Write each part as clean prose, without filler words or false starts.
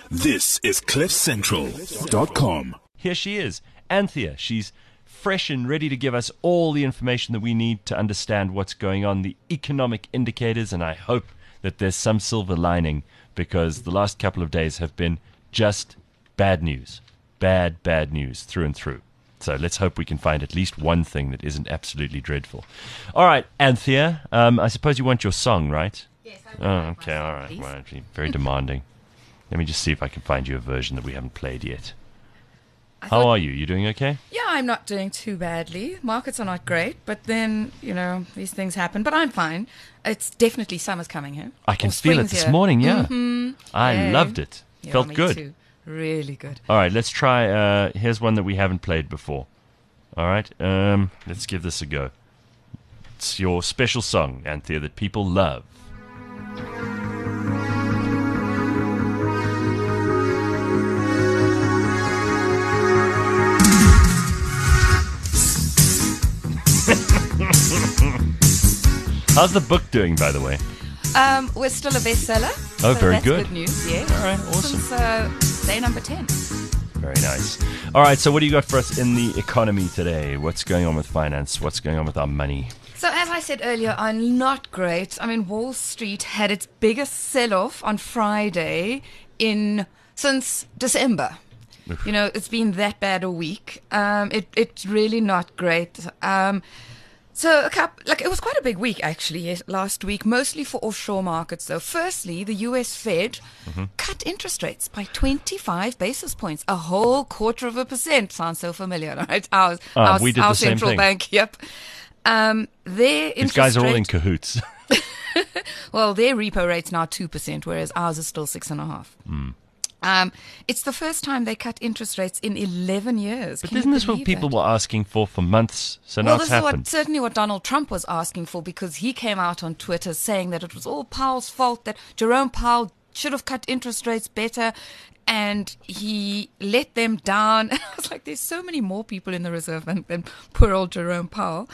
This is CliffCentral.com. Here she is, Anthea. She's fresh and ready to give us all the information that we need to understand what's going on, the economic indicators, and I hope that there's some silver lining, because the last couple of days have been just bad news. Bad news through and through. So let's hope we can find at least one thing that isn't absolutely dreadful. All right, Anthea, I suppose you want your song, right? Yes, I Oh, okay, all right. Well, very demanding. Let me just see if I can find you a version that we haven't played yet. How are you? You doing okay? Yeah, I'm not doing too badly. Markets are not great, but then, these things happen. But I'm fine. It's definitely summer's coming here. I can feel it this morning, yeah. Mm-hmm. I loved it. Yeah, Felt me good. Too. Really good. All right, let's try. Here's one that we haven't played before. All right, let's give this a go. It's your special song, Anthea, that people love. How's the book doing, by the way? We're still a bestseller. Oh, so very that's good. Good news, yeah. All right, awesome. Since day number 10. Very nice. All right, so what do you got for us in the economy today? What's going on with finance? What's going on with our money? So as I said earlier, I'm not great. I mean, Wall Street had its biggest sell-off on Friday since December. Oof. It's been that bad a week. It's really not great. So it was quite a big week actually last week, mostly for offshore markets though. Firstly, the US Fed cut interest rates by 25 basis points, a whole 0.25%. Sounds so familiar, right? We did the same central thing. Bank, yep. Their These guys are all in cahoots. Well, their repo rate's now 2%, whereas ours is still 6.5%. It's the first time they cut interest rates in 11 years. But Can isn't you this what believe people that? were asking for months? So now Well, it's this happened. is certainly what Donald Trump was asking for, because he came out on Twitter saying that it was all Powell's fault, that Jerome Powell should have cut interest rates better, and he let them down. I was like, there's so many more people in the Reserve Bank than poor old Jerome Powell.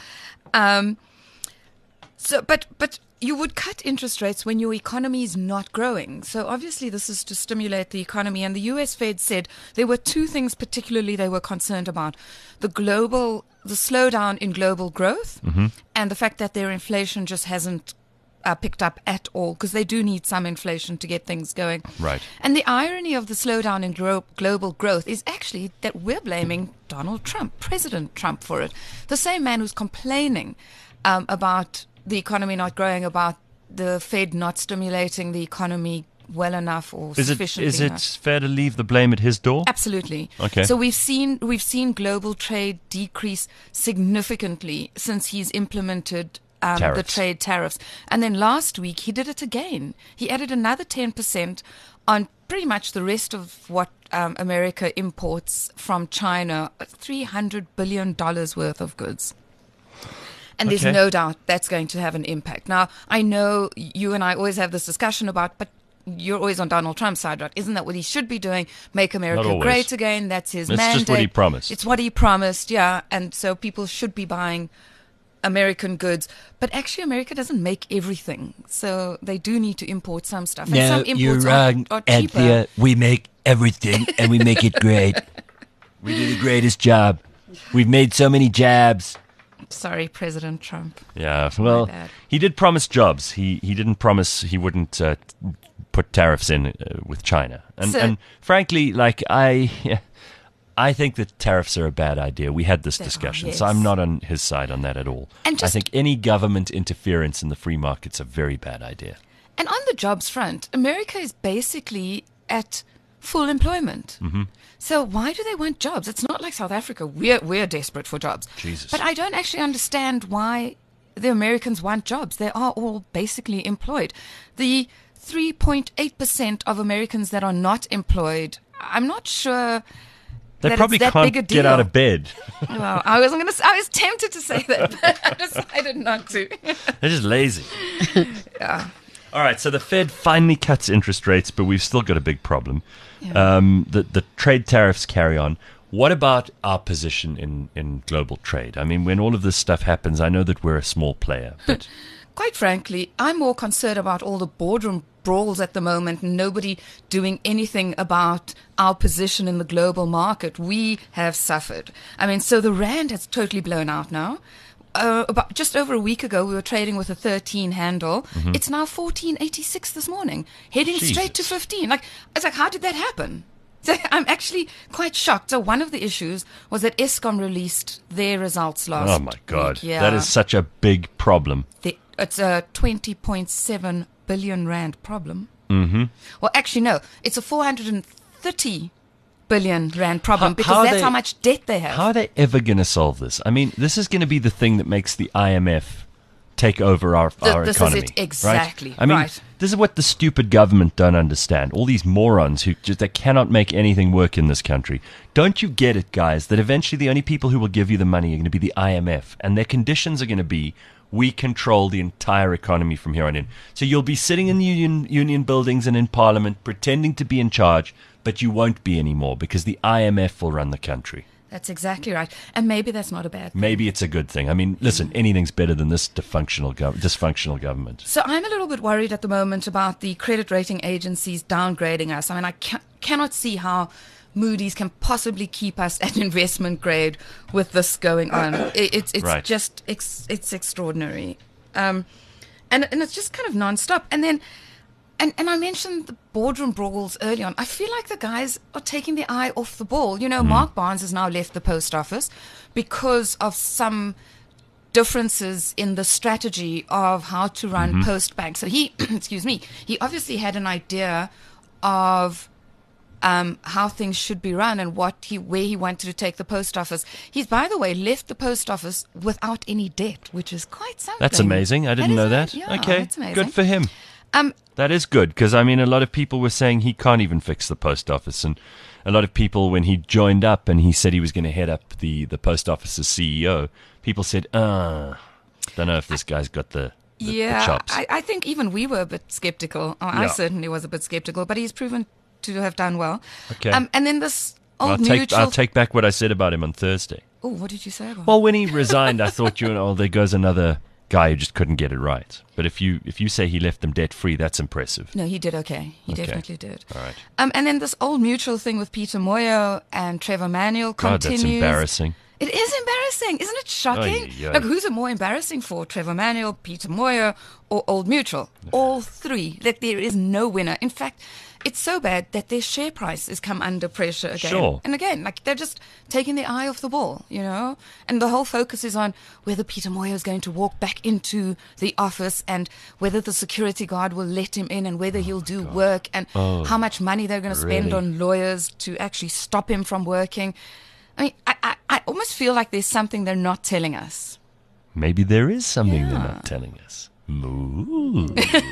But you would cut interest rates when your economy is not growing. So obviously this is to stimulate the economy. And the US Fed said there were two things particularly they were concerned about: the slowdown in global growth, and the fact that their inflation just hasn't picked up at all, because they do need some inflation to get things going. Right. And the irony of the slowdown in global growth is actually that we're blaming Donald Trump, President Trump, for it. The same man who's complaining about the economy not growing, about the Fed not stimulating the economy well enough or sufficiently Is enough. it fair to leave the blame at his door? Absolutely. Okay. So we've seen global trade decrease significantly since he's implemented the Tariffs. trade tariffs. And then last week he did it again. He added another 10% on pretty much the rest of what America imports from China, $300 billion worth of goods. And there's Okay. no doubt that's going to have an impact. Now, I know you and I always have this discussion about, but you're always on Donald Trump's side, right? Isn't that what he should be doing? Make Not America always. great again. That's his It's mandate. just what he promised. It's what he promised, yeah. And so people should be buying American goods. But actually, America doesn't make everything. So they do need to import some stuff. And No, some you're imports wrong, are cheaper. Anthea. We make everything, and we make it great. We do the greatest job. We've made so many jabs. Sorry, President Trump. Yeah, well, bad. he did promise jobs. He didn't promise he wouldn't put tariffs in with China. And frankly, I think that tariffs are a bad idea. We had this They are, discussion, yes. so I'm not on his side on that at all. And I just- think any government interference in the free market's a very bad idea. And on the jobs front, America is basically at full employment. Mm-hmm. So why do they want jobs? It's not like South Africa. We're desperate for jobs. Jesus. But I don't actually understand why the Americans want jobs. They are all basically employed. The 3.8% of Americans that are not employed, I'm not sure They that probably it's that can't big a get out deal. of bed. Well, I was tempted to say that, but I decided not to. They're just lazy. Yeah. All right, so the Fed finally cuts interest rates, but we've still got a big problem. Yeah. The trade tariffs carry on. What about our position in global trade? I mean, when all of this stuff happens, I know that we're a small player, but Quite frankly, I'm more concerned about all the boardroom brawls at the moment, nobody doing anything about our position in the global market. We have suffered. I mean, so the rand has totally blown out now. About just over a week ago, we were trading with a 13 handle. Mm-hmm. It's now 14.86 this morning, heading straight to 15. It's like, how did that happen? So I'm actually quite shocked. So one of the issues was that Eskom released their results last week. Oh, my God. Yeah. That is such a big problem. It's a 20.7 billion rand problem. Mm-hmm. Well, actually, no. It's a 430 billion rand problem How because that's how much debt they have. How are they ever going to solve this? I mean, this is going to be the thing that makes the IMF take over our This economy. is it, exactly. Right? I mean, right. This is what the stupid government don't understand. All these morons who just they cannot make anything work in this country. Don't you get it, guys, that eventually the only people who will give you the money are going to be the IMF, and their conditions are going to be we control the entire economy from here on in. So you'll be sitting in the union buildings and in Parliament pretending to be in charge, but you won't be anymore because the IMF will run the country. That's exactly right. And maybe that's not a bad thing. Maybe it's a good thing. I mean, listen, anything's better than this dysfunctional government. So I'm a little bit worried at the moment about the credit rating agencies downgrading us. I mean, I cannot see how Moody's can possibly keep us at investment grade with this going on. It's right. just it's extraordinary, and it's just kind of nonstop. And then, and I mentioned the boardroom brawls early on. I feel like the guys are taking their eye off the ball. You know, Mark Barnes has now left the post office because of some differences in the strategy of how to run Post Bank. So he, excuse me, he obviously had an idea of how things should be run and where he wanted to take the post office. He's, by the way, left the post office without any debt, which is quite something. That's amazing. I didn't know that. Yeah, okay, that's amazing. good for him. That is good because, I mean, a lot of people were saying he can't even fix the post office. And a lot of people, when he joined up and he said he was going to head up the post office as CEO, people said, don't know if this guy's got the chops. I think even we were a bit skeptical. I certainly was a bit skeptical, but he's proven to have done well. Okay. And then this old I'll take back what I said about him on Thursday. Oh, what did you say about him? Well, when he resigned, I thought, there goes another guy who just couldn't get it right. But if you say he left them debt-free, that's impressive. No, he did okay. He definitely did. All right. And then this Old Mutual thing with Peter Moyo and Trevor Manuel continues. God, that's embarrassing. It is embarrassing. Isn't it shocking? Like, who's it more embarrassing for? Trevor Manuel, Peter Moyo, or Old Mutual? All three. Like, there is no winner. In fact, it's so bad that their share price has come under pressure again. Sure. And again, like, they're just taking their eye off the ball, you know? And the whole focus is on whether Peter Moyo is going to walk back into the office and whether the security guard will let him in and whether he'll do work and how much money they're going to spend on lawyers to actually stop him from working. I mean, I almost feel like there's something they're not telling us. Maybe there is something they're not telling us. Ooh.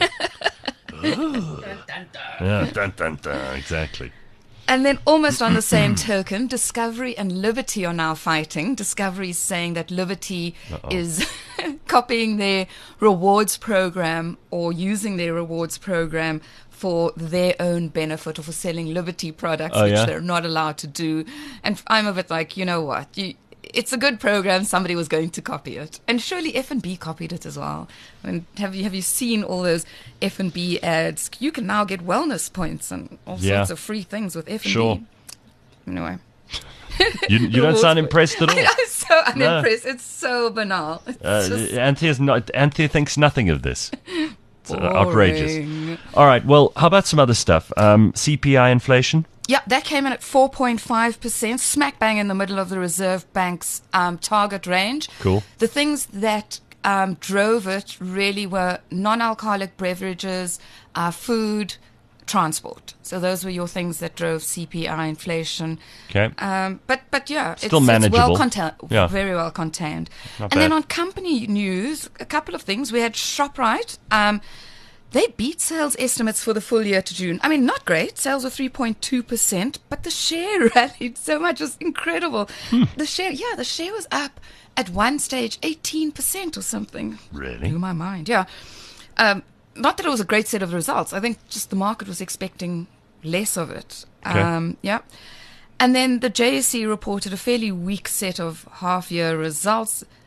Yeah, dun, dun, dun, exactly. And then almost on the same token, Discovery and Liberty are now fighting. Discovery is saying that Liberty is copying their rewards program or using their rewards program for their own benefit or for selling Liberty products, which they're not allowed to do. And I'm a bit like, you know what? It's a good program. Somebody was going to copy it, and surely F&B copied it as well. And have you seen all those F&B ads? You can now get wellness points and all sorts of free things with F&B. Sure. Anyway, you don't sound impressed at all. I'm so unimpressed. No. It's so banal. Anthea thinks nothing of this. It's outrageous. All right. Well, how about some other stuff? CPI inflation. Yeah, that came in at 4.5%, smack bang in the middle of the Reserve Bank's target range. Cool. The things that drove it really were non-alcoholic beverages, food, transport. So those were your things that drove CPI inflation. Okay. But yeah, still manageable. It's well contained, very well contained. Not and bad. then on company news, a couple of things. We had ShopRite. They beat sales estimates for the full year to June. I mean, not great. Sales were 3.2%, but the share rallied so much. It was incredible. The share was up at one stage 18% or something. Really? Blew my mind, yeah. Not that it was a great set of results. I think just the market was expecting less of it. Okay. Yeah. And then the JSE reported a fairly weak set of half-year results.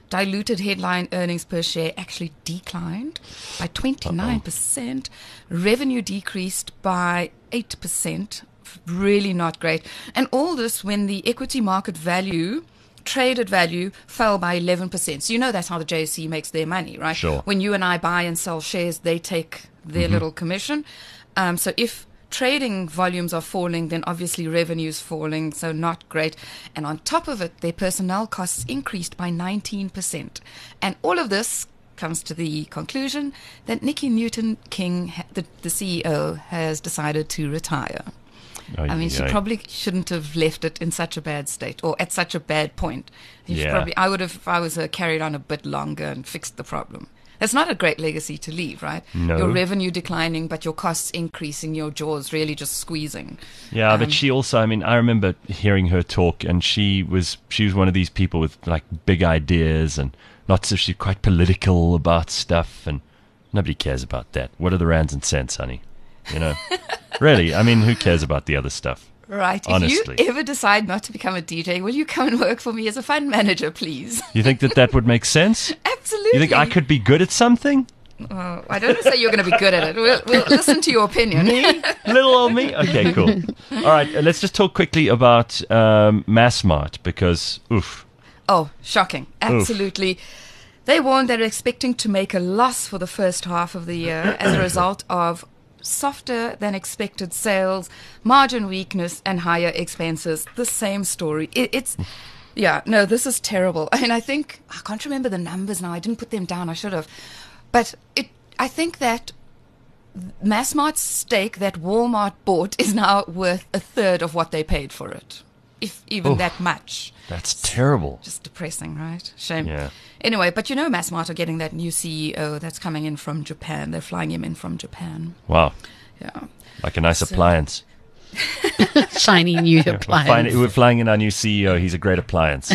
Diluted headline earnings per share actually declined by 29%. Revenue decreased by 8%. Really not great. And all this when the equity market value, traded value, fell by 11%. So you know that's how the JSE makes their money, right? Sure. When you and I buy and sell shares, they take their little commission. So if trading volumes are falling, then obviously revenue's falling, so not great. And on top of it, their personnel costs increased by 19%. And all of this comes to the conclusion that Nikki Newton-King, the CEO, has decided to retire. I mean, she probably shouldn't have left it in such a bad state or at such a bad point. I would have, if I was her, carried on a bit longer and fixed the problem. That's not a great legacy to leave, right? No. Your revenue declining, but your costs increasing, your jaws really just squeezing. Yeah, but she also, I mean, I remember hearing her talk, and she was one of these people with like big ideas, and lots of, she's quite political about stuff, and nobody cares about that. What are the rands and cents, honey? You know, really, I mean, who cares about the other stuff? Right. Honestly. If you ever decide not to become a DJ, will you come and work for me as a fund manager, please? You think that would make sense? Absolutely. You think I could be good at something? Oh, I don't say you're going to be good at it. We'll listen to your opinion. Me? Little old me? Okay, cool. All right, let's just talk quickly about Massmart, because, oof. Oh, shocking. Absolutely. They warned they're expecting to make a loss for the first half of the year as a result of softer than expected sales, margin weakness, and higher expenses. The same story. This is terrible. I mean, I can't remember the numbers now. I didn't put them down. I should have. But I think that Massmart's stake that Walmart bought is now worth a third of what they paid for it, if even that much. That's terrible. Just depressing, right? Shame. Yeah. Anyway, but you know Massmart are getting that new CEO that's coming in from Japan. They're flying him in from Japan. Wow. Yeah. Like a nice appliance. Shiny new appliance. We're flying in our new CEO. He's a great appliance.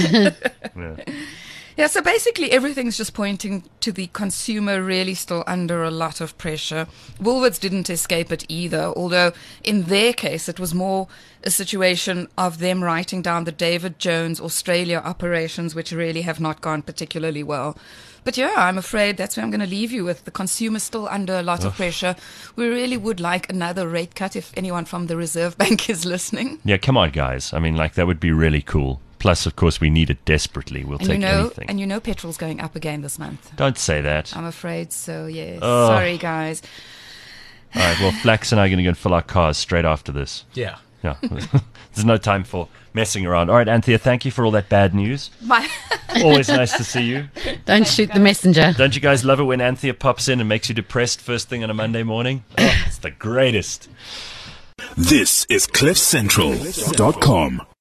Yeah, so basically everything's just pointing to the consumer really still under a lot of pressure. Woolworths didn't escape it either, although in their case it was more a situation of them writing down the David Jones Australia operations, which really have not gone particularly well. But yeah, I'm afraid that's where I'm going to leave you with. The consumer still under a lot of pressure. We really would like another rate cut if anyone from the Reserve Bank is listening. Yeah, come on, guys. I mean, like, that would be really cool. Plus, of course, we need it desperately. We'll take anything. And you know petrol's going up again this month. Don't say that. I'm afraid so, yes. Oh. Sorry, guys. All right, well, Flax and I are going to go and fill our cars straight after this. Yeah. Yeah. There's no time for messing around. All right, Anthea, thank you for all that bad news. Always nice to see you. Don't shoot the messenger. Don't you guys love it when Anthea pops in and makes you depressed first thing on a Monday morning? Oh, it's the greatest. This is CliffCentral.com.